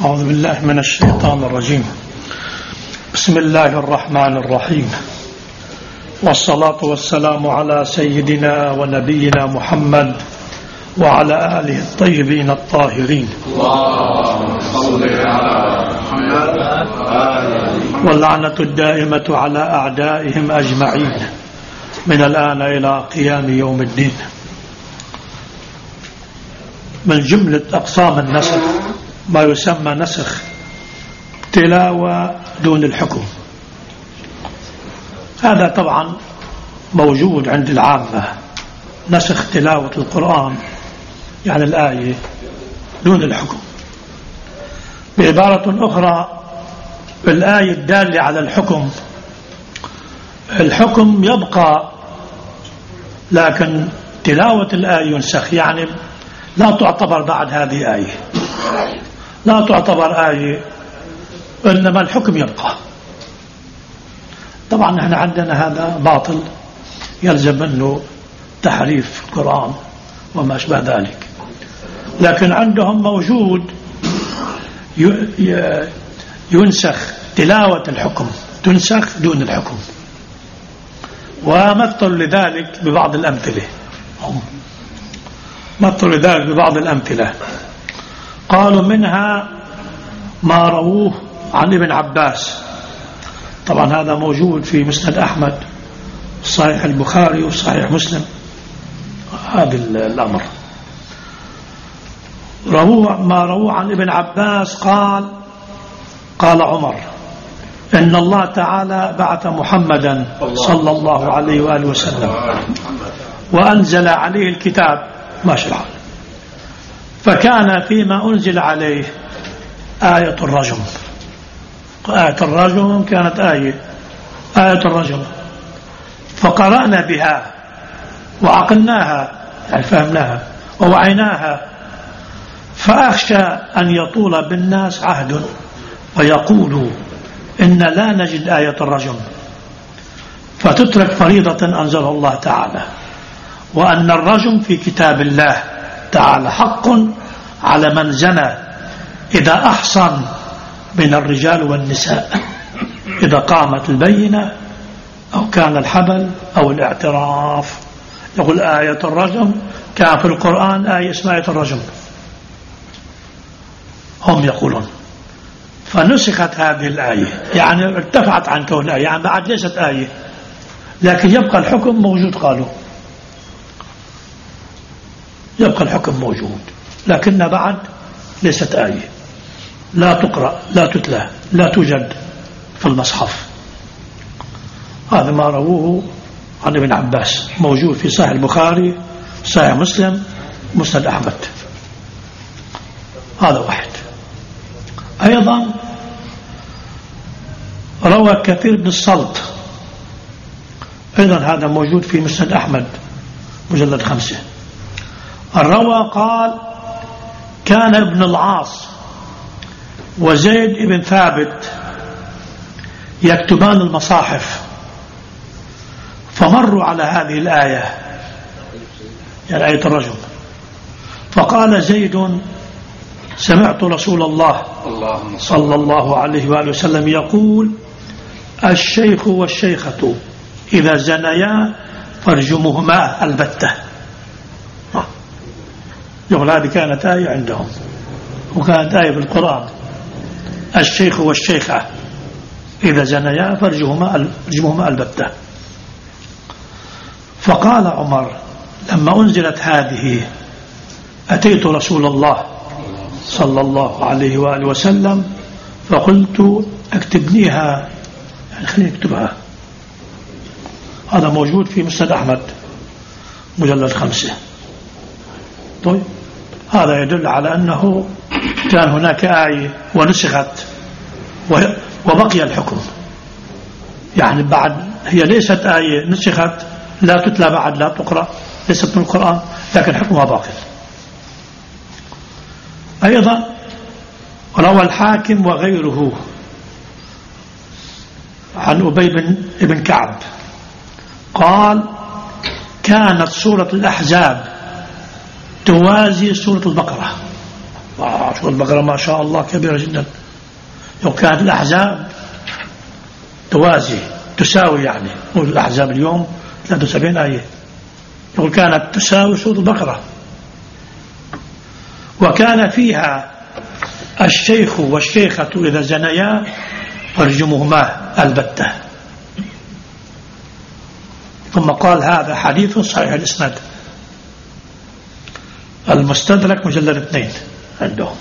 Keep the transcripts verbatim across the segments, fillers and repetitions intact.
أعوذ بالله من الشيطان الرجيم. بسم الله الرحمن الرحيم، والصلاة والسلام على سيدنا ونبينا محمد وعلى آله الطيبين الطاهرين، واللعنة الدائمة على أعدائهم أجمعين من الآن إلى قيام يوم الدين. من جملة أقسام النسخ ما يسمى نسخ تلاوة دون الحكم. هذا طبعا موجود عند العامة، نسخ تلاوة القرآن يعني الآية دون الحكم. بعبارة أخرى، الآية الدالة على الحكم الحكم يبقى، لكن تلاوة الآية ينسخ، يعني لا تعتبر بعد هذه آية، لا تعتبر آية، إنما الحكم يبقى. طبعا نحن عندنا هذا باطل، يلزم منه تحريف القرآن وما أشبه ذلك، لكن عندهم موجود ينسخ تلاوة الحكم، تنسخ دون الحكم، ومثل لذلك ببعض الأمثلة مثل لذلك ببعض الأمثلة قالوا منها ما رووه عن ابن عباس. طبعا هذا موجود في مسند أحمد، صحيح البخاري وصحيح مسلم. هذا الأمر رووه ما رووه عن ابن عباس قال قال عمر إن الله تعالى بعث محمدا صلى الله عليه وآله وسلم وأنزل عليه الكتاب ما شرع، فكان فيما أنزل عليه آية الرجم. آية الرجم كانت آية آية الرجم فقرأنا بها وعقلناها، يعني فهمناها ووعيناها، فأخشى أن يطول بالناس عهد ويقولوا إن لا نجد آية الرجم، فتترك فريضة أنزلها الله تعالى، وأن الرجم في كتاب الله تعالى حق على من زنى إذا أحصن من الرجال والنساء، إذا قامت البينة أو كان الحبل أو الاعتراف. يقول آية الرجم كان في القرآن آية اسمها آية الرجم، هم يقولون، فنسخت هذه الآية، يعني ارتفعت عن كون آية، يعني بعد ليست آية، لكن يبقى الحكم موجود. قالوا يبقى الحكم موجود، لكن بعد ليست آية، لا تقرأ لا تتلى لا توجد في المصحف. هذا ما رووه عن ابن عباس، موجود في صحيح البخاري، صحيح مسلم، مسند أحمد. هذا واحد. أيضا روى كثير بن الصلت، أيضا هذا موجود في مسند أحمد مجلد خمسة. الروى قال كان ابن العاص وزيد بن ثابت يكتبان المصاحف، فمروا على هذه الآية، يعني آية الرجم، فقال زيد سمعت رسول الله صلى الله عليه وآله وسلم يقول الشيخ والشيخة إذا زنيا فارجموهما البتة. يقول هذه كانت آية عندهم، وكانت آية بالقرآن، الشيخ والشيخة إذا زنيا فارجموهما البتة. فقال عمر لما أنزلت هذه أتيت رسول الله صلى الله عليه وآله وسلم فقلت اكتبنيها، يعني خليني اكتبها. هذا موجود في مسند أحمد مجلد خمسة. طيب هذا يدل على أنه كان هناك آية ونسخت وبقي الحكم، يعني بعد هي ليست آية نسخت، لا تتلى بعد لا تقرأ، ليست من القرآن، لكن حكمها باقي. أيضا روى الحاكم وغيره عن أبي بن كعب قال كانت سورة الأحزاب توازي سورة البقرة، سورة البقرة ما شاء الله كبيرة جدا. لو كانت الأحزاب توازي تساوي، يعني نقول الأحزاب اليوم ثلاثة وسبعين آية، يقول كانت تساوي سورة البقرة. وكان فيها الشيخ والشيخة إذا زنيا فارجمهما البتة. ثم قال هذا حديث صحيح الإسناد. المستدرك مجلد اثنين عندهم.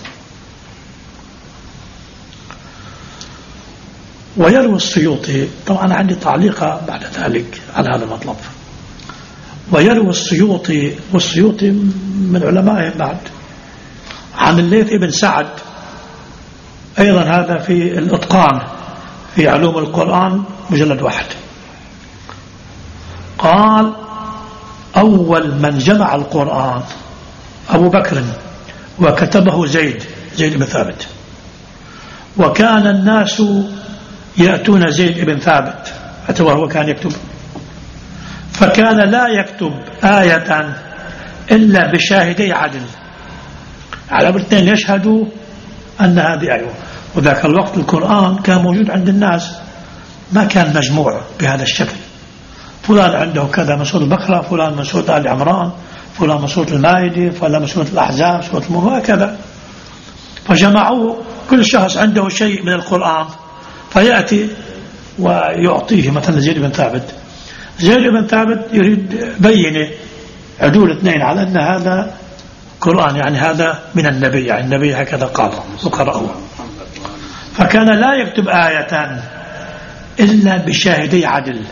ويروي السيوطي، طبعا عندي تعليق بعد ذلك على هذا المطلب، ويروي السيوطي، والسيوطي من علمائه بعد، عن الليث بن سعد أيضا، هذا في الإتقان في علوم القرآن مجلد واحد، قال أول من جمع القرآن أبو بكر وكتبه زيد زيد بن ثابت، وكان الناس يأتون زيد بن ثابت حتى وهو كان يكتب، فكان لا يكتب آية إلا بشاهدي عدل، على الاثنين يشهدوا أن هذه آية. وذاك الوقت القرآن كان موجود عند الناس، ما كان مجموع بهذا الشكل، فلان عنده كذا من سورة البقرة، فلان من سورة آل عمران، فلان من سورة المائدة، فلان من سورة الأحزاب، سورة المؤمنون، هكذا. فجمعوا كل شخص عنده شيء من القرآن فيأتي ويعطيه مثلا زيد بن ثابت. زيد بن ثابت يريد بينه عدول اثنين على أن هذا قرآن، يعني هذا من النبي، يعني النبي هكذا قال وقرأه. فكان لا يكتب آية إلا بشاهدي عدل.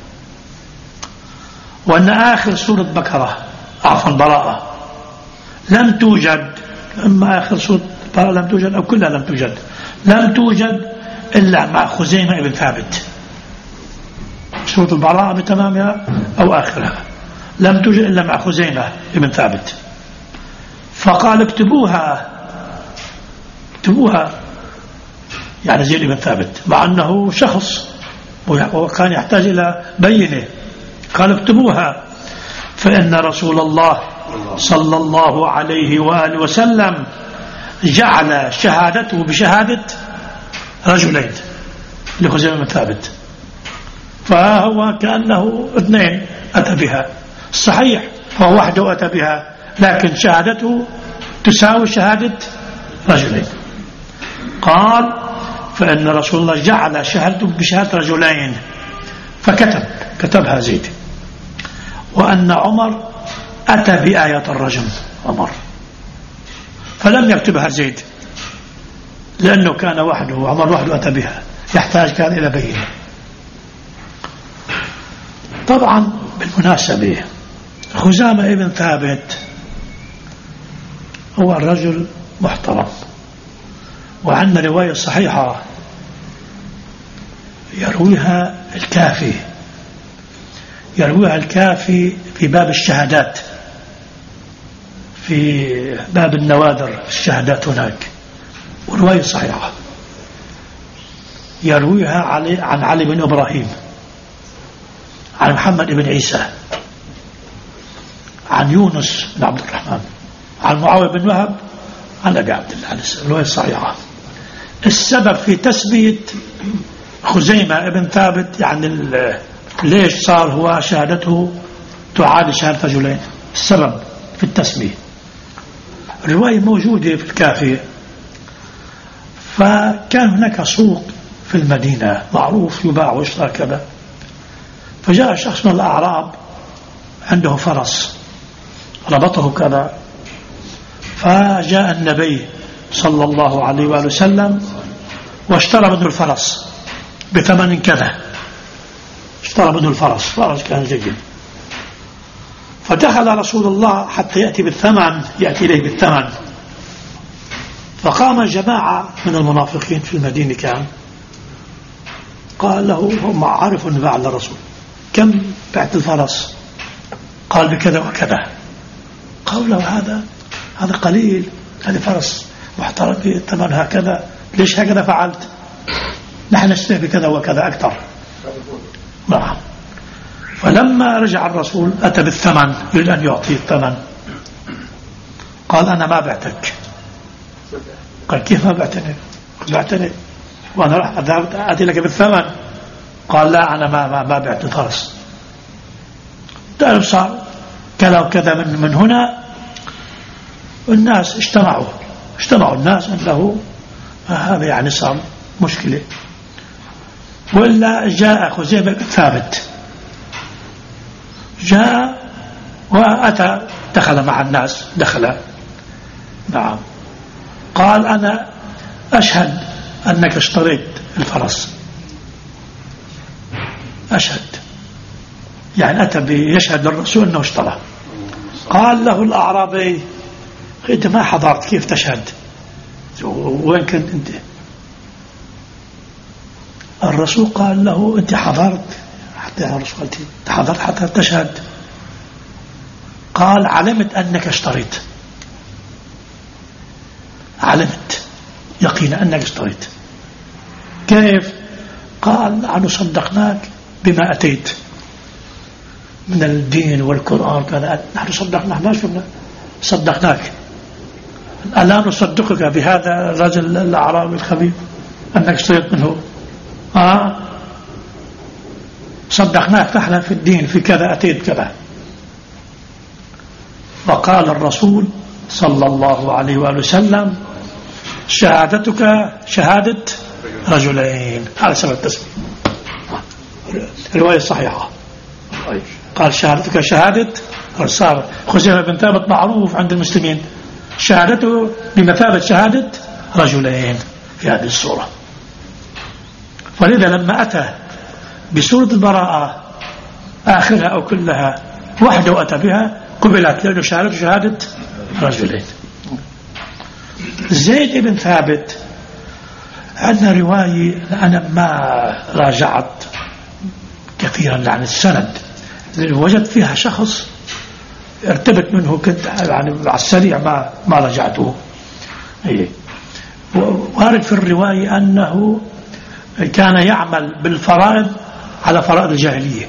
وأن آخر سورة بقرة عفوا براءة لم توجد، أما آخر سورة براءة لم توجد أو كلها لم توجد، لم توجد إلا مع خزيمة بن ثابت. سورة البراءة بتمامها أو آخرها لم توجد إلا مع خزيمة بن ثابت. فقال اكتبوها اكتبوها يعني زيد بن ثابت، مع أنه شخص وكان يحتاج إلى بينه. قال اكتبوها فإن رسول الله صلى الله عليه وآله وسلم جعل شهادته بشهادة رجلين لخزيمة بن ثابت، فهو كأنه اثنين أتى بها، صحيح فهو وحده أتى بها، لكن شهادته تساوي شهادة رجلين. قال فإن رسول الله جعل شهادته بشهادة رجلين، فكتب كتبها زيد. وأن عمر أتى بآية الرجم، عمر، فلم يكتبها زيد لأنه كان وحده، وعمر وحده أتى بها، يحتاج كان إلى بينه. طبعا بالمناسبة خزامة ابن ثابت هو الرجل محترم، وعندنا رواية صحيحة يرويها الكافي يرويها الكافي في باب الشهادات، في باب النوادر الشهادات هناك، ورواية صحيحة يرويها علي عن علي بن إبراهيم، عن محمد بن عيسى، عن يونس بن عبد الرحمن، عن معاوية بن وهب، عن أبي عبد الله، الرواية الصحيحة. السبب في تسمية خزيمة ابن ثابت يعني ليش صار هو شهادته تعادل شهادة رجلين، السبب في التسمية. الرواية موجودة في الكافي. فكان هناك سوق في المدينة معروف يباع ويشترى كذا، فجاء شخص من الأعراب عنده فرس ربطه كذا، فجاء النبي صلى الله عليه وآله وسلم واشترى منه الفرس بثمن كذا، اشترى منه الفرس، فرس كان جيد. فدخل رسول الله حتى يأتي بالثمن، يأتي إليه بالثمن، فقام جماعة من المنافقين في المدينة كان، قال له هم عارفوا أن باع للرسول، كم بعت الفرس؟ قال بكذا وكذا. قال له هذا هذا قليل، هذا فرس محترم بالثمن هكذا، ليش هكذا فعلت؟ نحن نشتري بكذا وكذا أكثر. نعم. فلما رجع الرسول أتى بالثمن، يريد أن يعطيه الثمن، قال أنا ما بعتك، قال كيف ما بعتني؟ بعتني وأنا راح أذهب أتي لك بالثمن. قال لا أنا ما ما, ما بعت الفرس. تعرف صار كذا وكذا من من هنا الناس اجتمعوا اجتمعوا الناس أنه هذا يعني صار مشكلة. ولا جاء خزيمة بن ثابت جاء وأتى دخل مع الناس دخل نعم قال أنا أشهد أنك اشتريت الفرس أشهد يعني أتى بيشهد للرسول أنه اشترى. قال له الأعرابي أنت ما حضرت كيف تشهد وين كنت أنت؟ الرسول قال له أنت حضرت حتى الرسول قال أنت حضرت حتى تشهد؟ قال علمت أنك اشتريت علمت يقينا أنك اشتريت. كيف؟ قال نحن صدقناك بما أتيت من الدين والقرآن كذا نحن صدقناك ما شفنا صدقناك ألا نصدقك بهذا الرجل الأعرابي الخبيث أنك اشتريت منه آه صدقناك فعلا في الدين في كذا أتيت كذا. وقال الرسول صلى الله عليه وآله وسلم شهادتك شهادة رجلين هذا سبب التسمية رواية صحيحة. قال شهادتك شهادة صار خزيمة بن ثابت معروف عند المسلمين شهادته بمثابة شهادة رجلين في هذه الصورة. فلذا لما أتى بسورة البراءة آخرها أو كلها وحده أتى بها قبلت لأنه شهادته شهادة رجلين. زيد بن ثابت عندنا رواية أنا ما راجعت كثيرا عن السند وجدت فيها شخص ارتبت منه كنت يعني على السريع ما ما رجعته. وارد في الرواية أنه كان يعمل بالفرائض على فرائض الجاهلية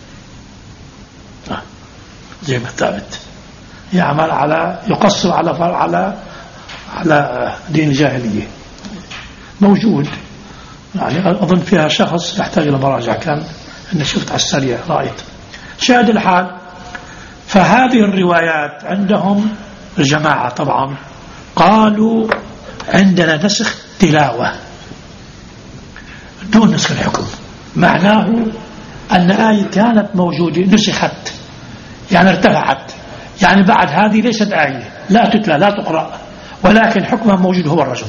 زي ما ثابت يعمل على يقصر على على على دين الجاهلية موجود يعني أظن فيها شخص يحتاج إلى مراجعة كان أنا شفت على السريع رأيت شاهد الحال. فهذه الروايات عندهم الجماعة طبعا قالوا عندنا نسخ تلاوة دون نسخ الحكم معناه أن آية كانت موجودة نسخت يعني ارتفعت يعني بعد هذه ليست آية لا تتلى لا تقرأ ولكن حكمها موجود هو الرجم.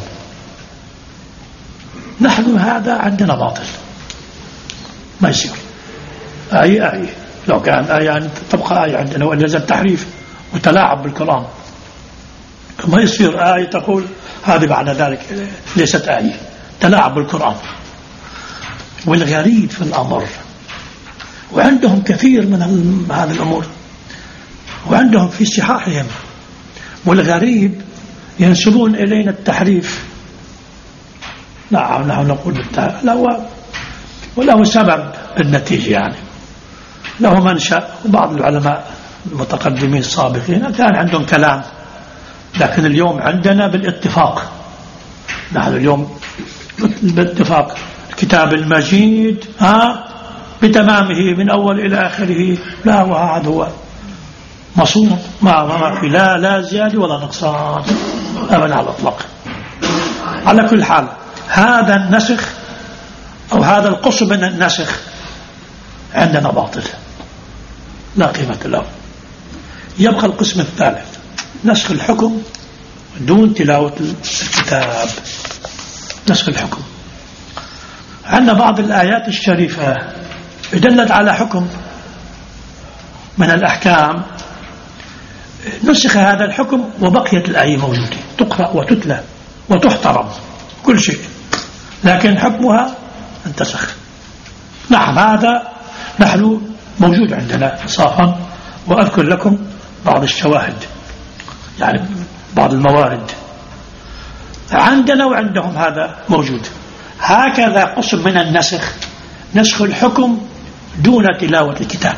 نحن هذا عندنا باطل ما يصير آية آية لو كان آية يعني تبقى آية عندنا وإن لازم تحريف وتلاعب بالكلام ما يصير آية تقول هذه بعد ذلك ليست آية تلاعب بالقرآن. والغريب في الأمر وعندهم كثير من هذه الأمور وعندهم في صحاحهم والغريب ينسبون إلينا التحريف. نعم نحن نقول بالتحريف لا وله سبب النتيجة يعني له منشأ. وبعض العلماء المتقدمين السابقين كان عندهم كلام لكن اليوم عندنا بالاتفاق نحن اليوم بالاتفاق الكتاب المجيد ها بتمامه من أول إلى آخره لا وهذا هو مصون ما ما في لا لا زيادة ولا نقصان أبدا على الإطلاق. على كل حال هذا النسخ أو هذا القسم من النسخ عندنا باطل لا قيمة له. يبقى القسم الثالث نسخ الحكم دون تلاوة الكتاب. نسخ الحكم عندنا بعض الآيات الشريفة دلت على حكم من الأحكام نسخ هذا الحكم وبقيت الآية موجودة تقرأ وتتلى وتحترم كل شيء لكن حكمها انتسخ. نعم هذا نحن موجود عندنا صافا. وأذكر لكم بعض الشواهد يعني بعض الموارد عندنا وعندهم هذا موجود. هكذا قسم من النسخ نسخ الحكم دون تلاوة الكتاب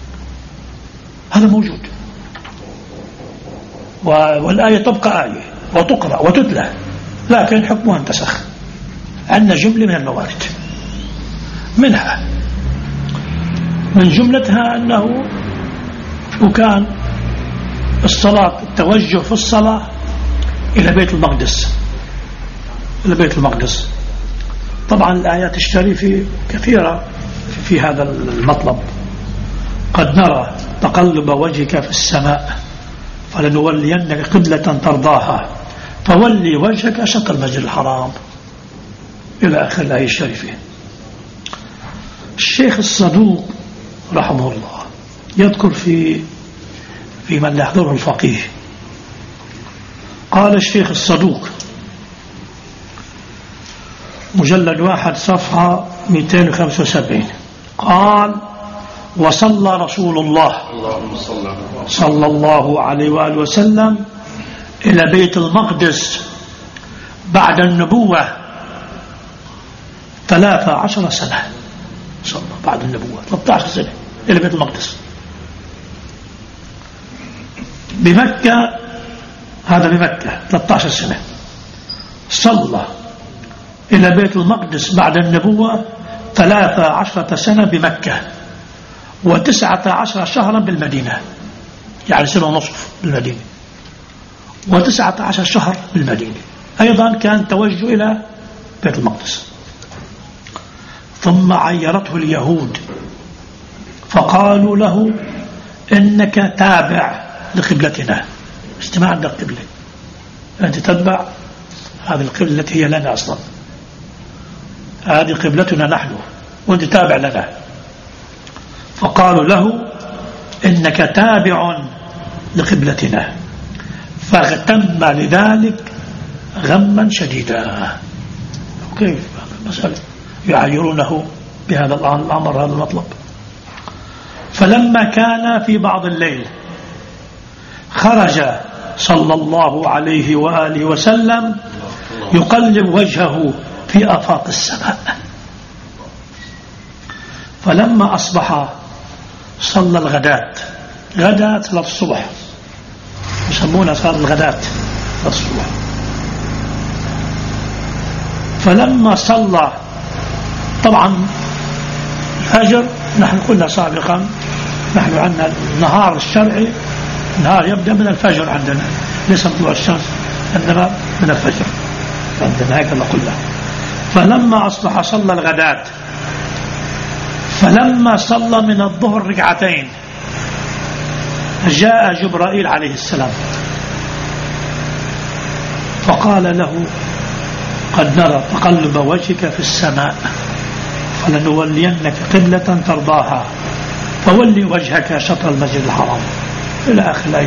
هذا موجود والآية تبقى آية وتقرأ وتتلى، لكن حكمها انتسخ. عندنا جملة من الموارد، منها من جملتها أنه وكان الصلاة التوجه في الصلاة إلى بيت المقدس، إلى بيت المقدس. طبعا الآيات الشريفة كثيرة في هذا المطلب. قد نرى تقلب وجهك في السماء فلنولينك قبلة ترضاها فولي وجهك شطر المسجد الحرام، إلى آخر الآية الشريفة. الشيخ الصدوق رحمه الله يذكر في في من لا يحضره الفقيه، قال الشيخ الصدوق مجلد واحد صفحة مئتين وخمسة وسبعين، قال: وصلى رسول الله صلى الله عليه وآله وسلم إلى بيت المقدس بعد النبوة ثلاثة عشر سنة. صلى بعد النبوة ثلاثة عشر سنة إلى بيت المقدس بمكة، هذا بمكة ثلاثة عشر سنة. صلى إلى بيت المقدس بعد النبوة ثلاثة عشرة سنة بمكة، وتسعة عشر شهرا بالمدينة، يعني سنة ونصف بالمدينة، وتسعة عشر شهر بالمدينة. أيضا كان توجه إلى بيت المقدس. ثم عيرته اليهود فقالوا له: إنك تابع لقبلتنا، استماع عند القبلة، أنت تتبع هذه القبلة التي هي لنا أصلا، هذه قبلتنا نحن وأنت تابع لنا. فقالوا له: إنك تابع لقبلتنا، فاغتم لذلك غما شديدا. كيف المسألة يعيرونه بهذا الأمر، هذا المطلب. فلما كان في بعض الليل خرج صلى الله عليه وآله وسلم يقلب وجهه في آفاق السماء. فلما أصبح صلى الغداة، غداة صلاة الصبح يسمونها صلاة الغداة صلاة الصبح. فلما صلى، طبعا الفجر نحن قلنا سابقا، نحن عندنا النهار الشرعي، النهار يبدأ من الفجر عندنا، ليس طلوع الشمس، إنما من الفجر عندنا، هكذا قلنا. فلما أصبح صلى الغداة، فلما صلى من الظهر ركعتين جاء جبرائيل عليه السلام فقال له: قد نرى تقلب وجهك في السماء فلنولينك قبلة ترضاها فولي وجهك شطر المسجد الحرام، إلى آخر الآية.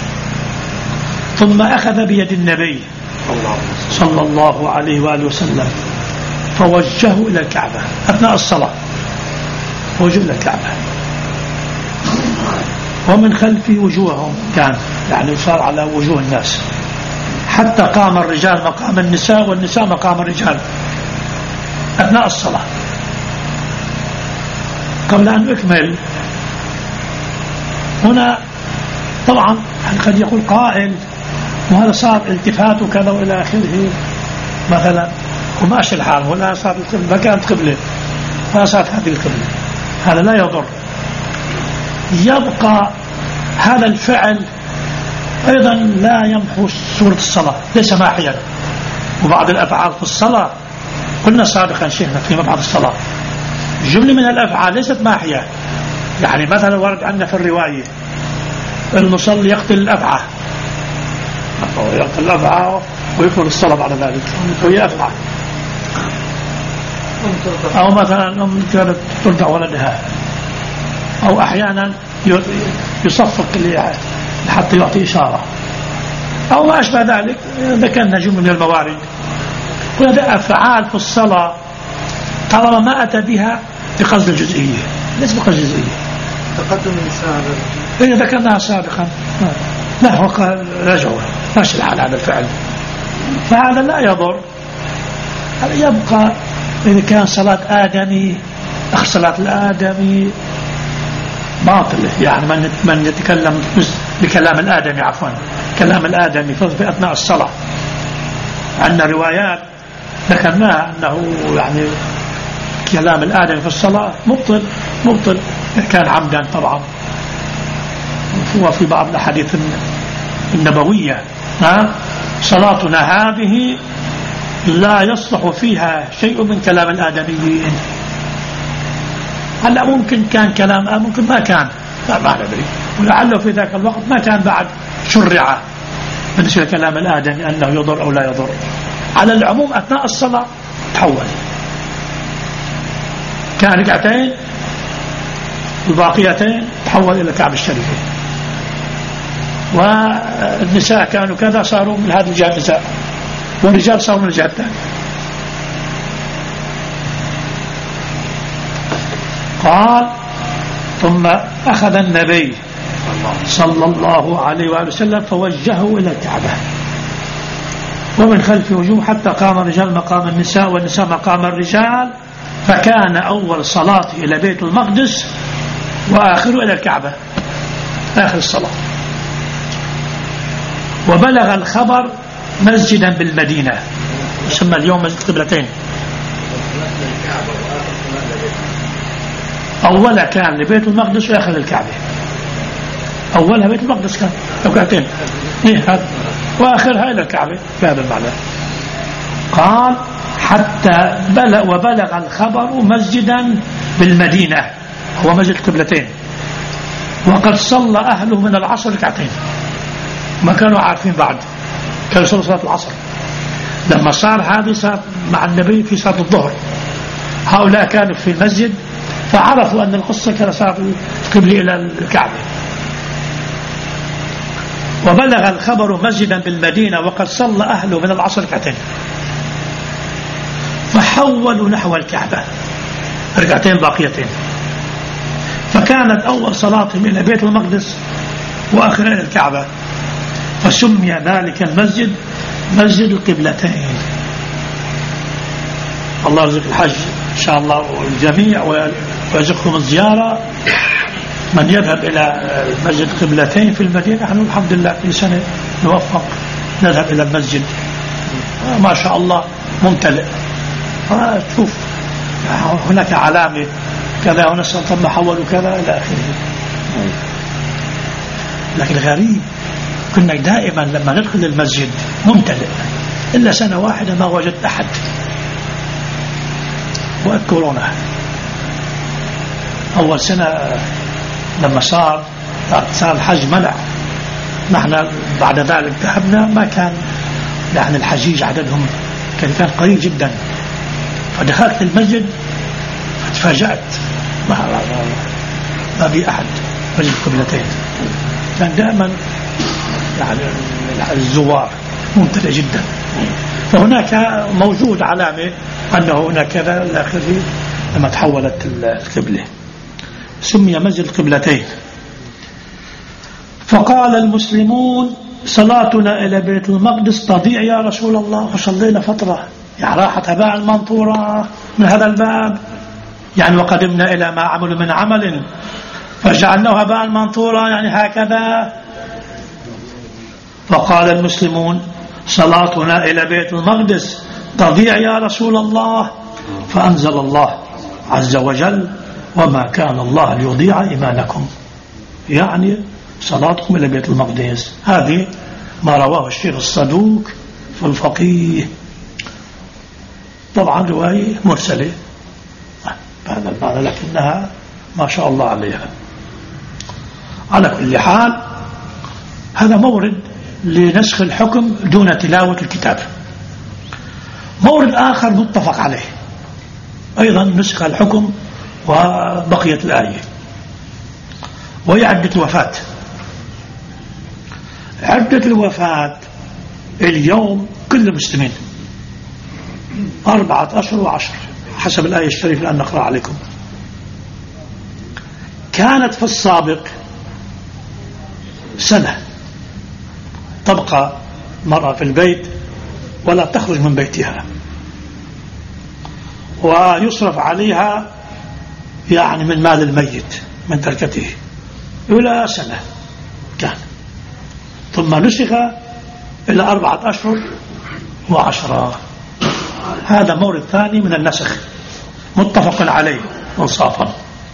ثم أخذ بيد النبي صلى الله عليه وآله وسلم فوجهه إلى الكعبة أثناء الصلاة، وجه إلى الكعبة، ومن خلف وجوههم كان، يعني صار على وجوه الناس، حتى قام الرجال مقام النساء والنساء مقام الرجال أثناء الصلاة. قبل أن أكمل هنا، طبعا قد يقول قائل: وهذا صار التفات وكذا وإلى آخره مثلا، وماشي الحال، ولا صار القبلة، ما كانت قبلة، ما صارت هذه القبلة، هذا لا يضر. يبقى هذا الفعل أيضا لا يمحو صورة الصلاة، ليس ماحيا. وبعض الأفعال في الصلاة قلنا سابقا شيخنا في مبحث الصلاة، جملة من الأفعال ليست ماحية. يعني مثلا ورد عندنا في الرواية: المصلي يقتل الأفعى، يقتل الأفعى ويكمل الصلاة بعد ذلك، وهي أفعى. أو مثلا أم كانت ترضع ولدها، أو أحيانا يصفق حتى يعطي إشارة، أو ما أشبه ذلك. ذكرنا جملة من الموارد. وهذا أفعال في الصلاة طالما ما أتى بها بقصد الجزئية، ليس بقصد الجزئية. تقدم الإنسان إذا ذكرناها سابقا، لا هو قال رجعوا ماشي الحال هذا الفعل، فهذا لا يضر. هذا يبقى إذا كان صلاة آدمي، أخ صلاة الآدمي باطلة، يعني من من يتكلم بكلام الآدمي، عفوا كلام الآدمي في أثناء الصلاة عندنا روايات ذكرناها أنه يعني كلام الآدمي في الصلاة مبطل مبطل كان عمدا طبعا. وفي بعض الأحاديث النبوية صلاتنا هذه لا يصلح فيها شيء من كلام الآدميين. هلا ممكن كان كلام آه ممكن ما كان لا ما ندري، ولعله في ذاك الوقت ما كان بعد شرع بالنسبة لكلام الآدمي أنه يضر أو لا يضر. على العموم أثناء الصلاة تحول، كان ركعتين الباقيتين تحول إلى الكعبة الشريفة، والنساء كانوا كذا صاروا من هذه الجهة النساء، والرجال صاروا من الجهة الثانية. قال ثم أخذ النبي صلى الله عليه وآله وسلم فوجهه إلى الكعبة ومن خلف وجوه حتى قام الرجال مقام النساء والنساء مقام الرجال، فكان أول صلاة إلى بيت المقدس وآخره إلى الكعبة آخر الصلاة. وبلغ الخبر مسجدا بالمدينة يسمى اليوم مسجد قبلتين. أولا كان لبيت المقدس وآخر الكعبة. أولها بيت المقدس كان ركعتين إيه هذا، وآخرها إلى الكعبة بهذا المعنى. قال حتى بلغ وبلغ الخبر مسجدا بالمدينة هو مسجد قبلتين، وقد صلى أهله من العصر ركعتين. ما كانوا عارفين بعد، كانوا يصلوا صلاة العصر. لما صار هذه صار مع النبي في صلاة الظهر، هؤلاء كانوا في المسجد فعرفوا أن القصة كان صار قبل إلى الكعبة. وبلغ الخبر مسجدا بالمدينة وقد صلى أهله من العصر ركعتين، فحولوا نحو الكعبة ركعتين باقيتين، فكانت أول صلاتهم إلى بيت المقدس وآخرها إلى الكعبة، فسمي ذلك المسجد مسجد القبلتين. الله يرزق الحج إن شاء الله والجميع ويرزقكم الزيارة. من يذهب إلى مسجد قبلتين في المدينة نحن الحمد لله في سنة نوفق نذهب إلى المسجد ما شاء الله ممتلئ. تشوف هناك علامة كذا ونسأل ثم حولوا كذا إلى آخره. لكن الغريب كنا دائما لما ندخل المسجد ممتلئ، إلا سنة واحدة ما وجدت أحد وكورونا. أول سنة لما صار صار الحج منع، نحن بعد ذلك ذهبنا ما كان يعني الحجيج عددهم كان كان قليل جدا، فدخلت المسجد فتفاجأت ما ما بي أحد مسجد قبلتين. كان دائما يعني الزوار ممتلئ جدا، فهناك موجود علامة أنه هناك كذا إلى آخره. لما تحولت القبلة سمي مسجد القبلتين. فقال المسلمون صلاتنا إلى بيت المقدس تضيع يا رسول الله، وصلينا فترة يعني راحت هباء المنثورة من هذا الباب، يعني وقدمنا إلى ما عملوا من عمل فجعلناه هباء منثورا يعني هكذا. فقال المسلمون صلاتنا إلى بيت المقدس تضيع يا رسول الله، فأنزل الله عز وجل وما كان الله ليضيع إيمانكم، يعني صلاتكم إلى بيت المقدس. هذه ما رواه الشيخ الصدوق في الفقيه، طبعا رواية مرسلة بهذا المعنى لكنها ما شاء الله عليها. على كل حال هذا مورد لنسخ الحكم دون تلاوة الكتاب. مورد آخر متفق عليه أيضا نسخ الحكم وبقية الآية، وهي عدة الوفاة. عدة الوفاة اليوم كل المسلمين أربعة أشهر وعشر حسب الآية الشريفة الآن نقرأ عليكم. كانت في السابق سنة تبقى مرأة في البيت ولا تخرج من بيتها، ويصرف عليها يعني من مال الميت من تركته إلى سنة كان، ثم نسخ إلى أربعة أشهر وعشرة. هذا مورد ثاني من النسخ متفق عليه انصافا.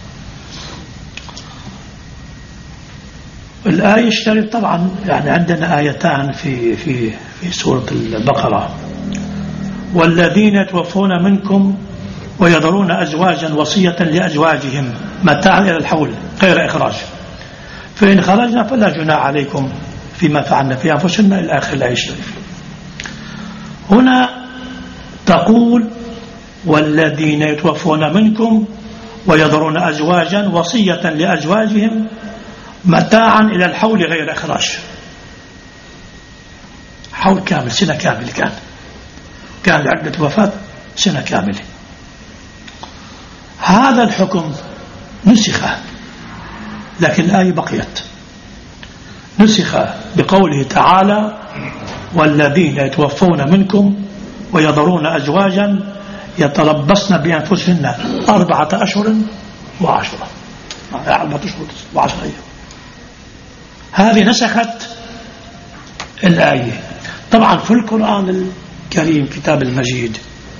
الآية الشريف طبعا يعني عندنا آيتان في في في سورة البقرة: والذين يتوفون منكم ويذرون أزواجا وصية لأزواجهم متاعا إلى الحول غير إخراج فإن خرجنا فلا جناح عليكم فيما فعلنا في أنفسنا إلى آخر الآية الشريف. هنا تقول: والذين يتوفون منكم ويذرون أزواجا وصية لأزواجهم متاعا إلى الحول غير إخراج. حول كامل، سنة كامل، كان كان عدة وفاة سنة كاملة. هذا الحكم نسخ، لكن الآية بقيت. نسخ بقوله تعالى: والذين يتوفون منكم ويذرون أزواجا يتربصن بأنفسهن أربعة أشهر وعشرة. أربعة أشهر وعشرة أيام. هذه نسخت الآية. طبعا في القرآن الكريم كتاب المجيد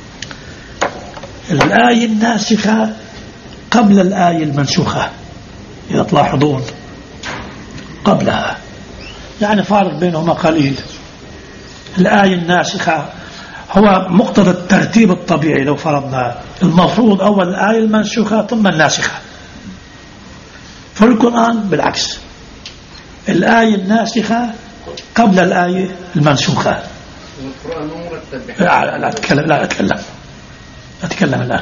الآية الناسخة قبل الآية المنسوخة، إذا تلاحظون قبلها، يعني فارق بينهما قليل. الآية الناسخة هو مقتضى الترتيب الطبيعي. لو فرضنا المفروض أول الآية المنسوخة ثم الناسخة. في القرآن بالعكس، الآية الناسخة قبل الآية المنسوخة. القرآن مرتب. لا لا أتكلم لا أتكلم أتكلم الآن.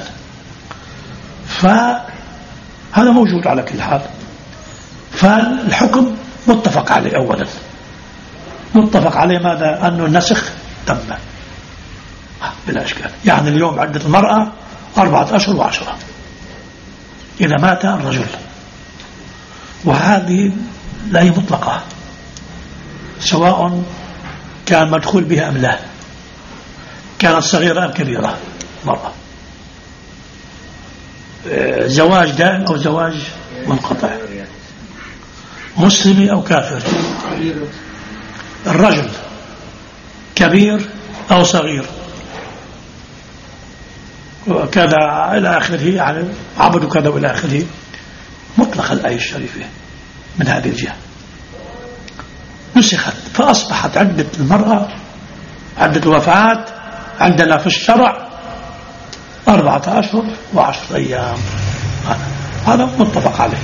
فهذا موجود على كل حال. فالحكم متفق عليه. أولا متفق عليه ماذا؟ أنه النسخ تم بلا إشكال. يعني اليوم عدة المرأة أربعة أشهر وعشرة إذا مات الرجل، وهذه لا هي مطلقة، سواء كان مدخول بها أم لا، كانت صغيرة أم كبيرة، مرة زواج دائم أو زواج منقطع، مسلم أو كافر، الرجل كبير أو صغير، وكذا إلى آخره، يعني عبد كذا وإلى آخره. مطلق الآية الشريفة من هذه الجهة. نسخت فأصبحت عدة المرأة، عدة الوفاة عندنا في الشرع أربعة أشهر وعشر أيام. هذا متفق عليه.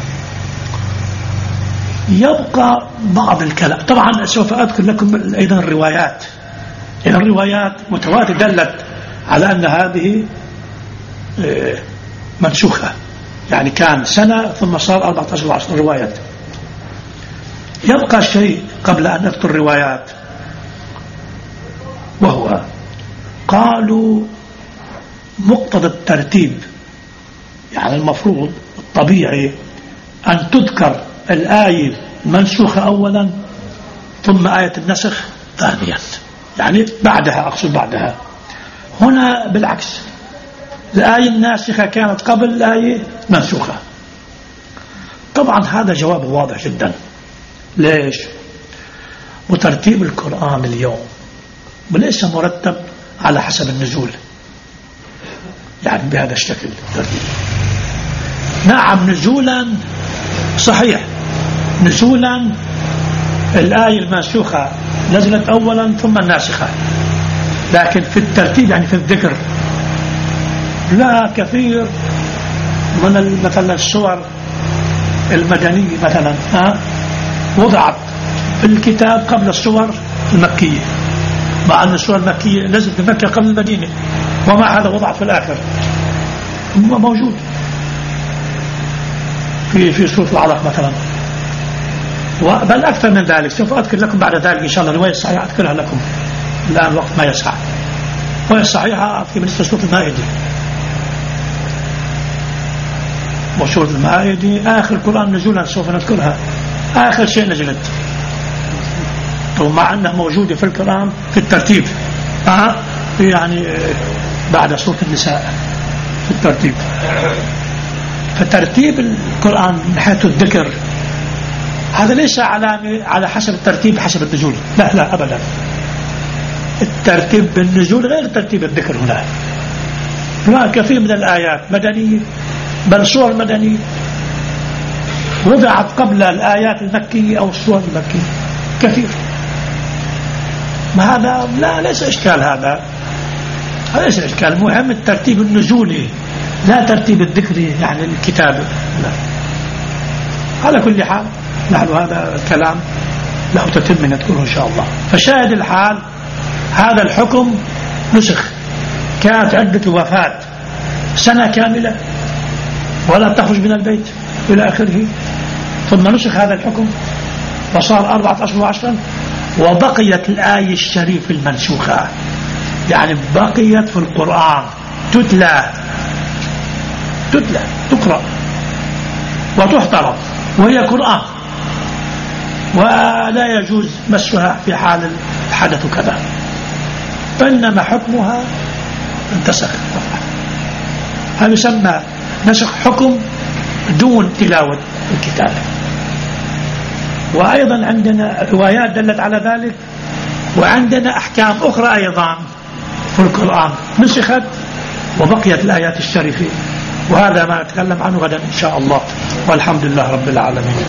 يبقى بعض الكلام. طبعا سوف أذكر لكم أيضا الروايات. يعني الروايات متواتر دلت على أن هذه منسوخة، يعني كان سنة ثم صار أربعة أشهر وعشر روايات. يبقى شيء قبل أن أذكر الروايات، وهو قالوا مقتضى الترتيب، يعني المفروض الطبيعي أن تذكر الآية المنسوخة أولا ثم آية النسخ ثانيا، يعني بعدها، أقصد بعدها. هنا بالعكس، الآية الناسخة كانت قبل الآية المنسوخة. طبعا هذا جواب واضح جدا. ليش؟ وترتيب القرآن اليوم وليس مرتب على حسب النزول، يعني بهذا الشكل ترتيب. نعم نزولا صحيح، نزولا الآية المنسوخة نزلت أولا ثم الناسخة، لكن في الترتيب يعني في الذكر لا. كثير من مثلا السور المدنية مثلا ها وضعت في الكتاب قبل السور المكية، مع أن السور المكية نزلت في مكة قبل المدينة، ومع هذا وضعت في الآخر. موجود في في سورة العلق مثلا، بل أكثر من ذلك. سوف أذكر لكم بعد ذلك إن شاء الله رواية صحيحة أذكرها لكم، الآن وقت ما يسع. رواية صحيحة في بالنسبة لسورة المائدة، وسورة المائدة آخر القرآن نزولا سوف نذكرها، آخر شيء نزلت، ومع أنها موجودة في القرآن في الترتيب، أه؟ يعني بعد سورة النساء في الترتيب. فترتيب القرآن من حيث الذكر هذا ليس علامة على حسب الترتيب حسب النزول، لا لا أبدا. الترتيب بالنزول غير ترتيب الذكر هنا. هناك كثير من الآيات مدنية، بل صور مدنية وضعت قبل الآيات المكية أو الصور المكية كثير. ما هذا لا ليس إشكال، هذا هذا ليس إشكال. المهم الترتيب النزولي لا ترتيب الذكري يعني الكتابة. لا. على كل حال نحن هذا الكلام لا تتم نذكره إن شاء الله. فشاهد الحال هذا الحكم نسخ. كانت عدة وفاة سنة كاملة ولا تخرج من البيت إلى آخره، ثم نسخ هذا الحكم وصار أربعة أشهر وعشرا، وبقيت الآية الشريف المنسوخة، يعني بقيت في القرآن تتلى تتلى تقرأ وتحترم وهي قرآن، ولا يجوز مسها في حال الحدث كذا، فإنما حكمها انتسخ. هذا يسمى نسخ حكم دون تلاوة الكتاب. وأيضا عندنا روايات دلت على ذلك، وعندنا أحكام أخرى أيضا في القرآن نسخت وبقيت الآيات الشريفة، وهذا ما نتكلم عنه غدا إن شاء الله، والحمد لله رب العالمين.